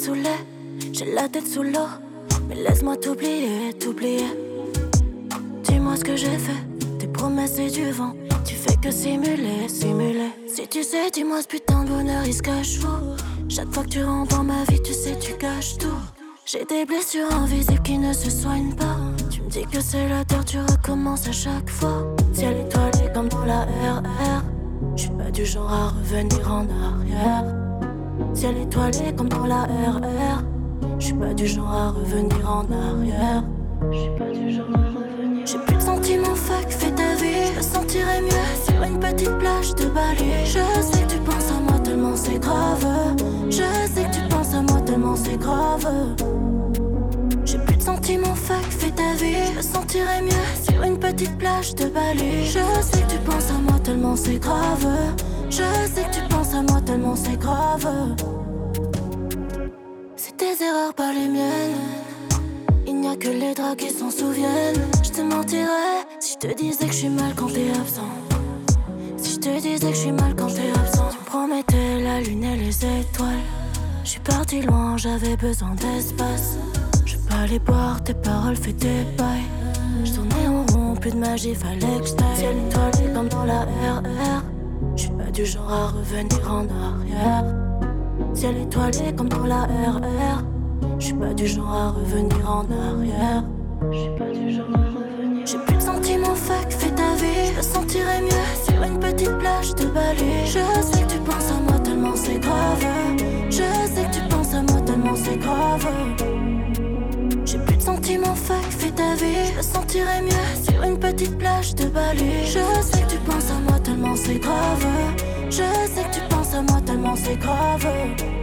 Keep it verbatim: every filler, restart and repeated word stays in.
saoulé, j'ai la tête sous l'eau. Mais laisse-moi t'oublier, t'oublier. Dis-moi ce que j'ai fait, tes promesses et du vent. Tu fais que simuler, simuler. Si tu sais, dis-moi ce putain de bonheur il se cache où. Chaque fois que tu rentres dans ma vie, tu sais, tu gâches tout. J'ai des blessures invisibles qui ne se soignent pas. Tu me dis que c'est la terre, tu recommences à chaque fois. Ciel étoilé comme dans la R R. J'suis pas du genre à revenir en arrière. Ciel étoilé comme dans la R R. J'suis pas du genre à revenir en arrière. J'suis pas du genre à revenir. J'ai plus de sentiments, fuck, fais ta vie. Je me sentirais mieux sur une petite plage de Bali. Je sais que tu penses à moi tellement c'est grave. Je sais que tu penses à moi tellement c'est grave. J'ai plus de sentiments, fuck, fais ta vie. Je me sentirais mieux sur une petite plage de Bali. Je sais que tu penses à moi tellement c'est grave. Je sais que tu penses à moi tellement c'est grave. C'est tes erreurs, pas les miennes. Il n'y a que les draps qui s'en souviennent. Je te mentirais si je te disais que je suis mal quand t'es absent. Si je te disais que je suis mal quand t'es absent. Tu me promettais la lune et les étoiles. Je suis parti loin, j'avais besoin d'espace. Je peux pas les boire, tes paroles, fais tes bails. Je tournais en rond, plus de magie, fallait que je taille. Ciel étoilé comme dans la R R. Je suis pas du genre à revenir en arrière. Ciel étoilé comme dans la R R. J'suis pas du genre à revenir en arrière. J'suis pas du genre à revenir. J'ai plus de sentiments, fuck, fais ta vie. Je me sentirais mieux sur une petite plage de Bali. Je sais que tu penses à moi tellement c'est grave. Je sais que tu penses à moi tellement c'est grave. J'ai plus de sentiments, fuck, fais ta vie. Je me sentirais mieux sur une petite plage de Bali. Je sais que tu penses à moi tellement c'est grave. Je sais que tu penses à moi tellement c'est grave.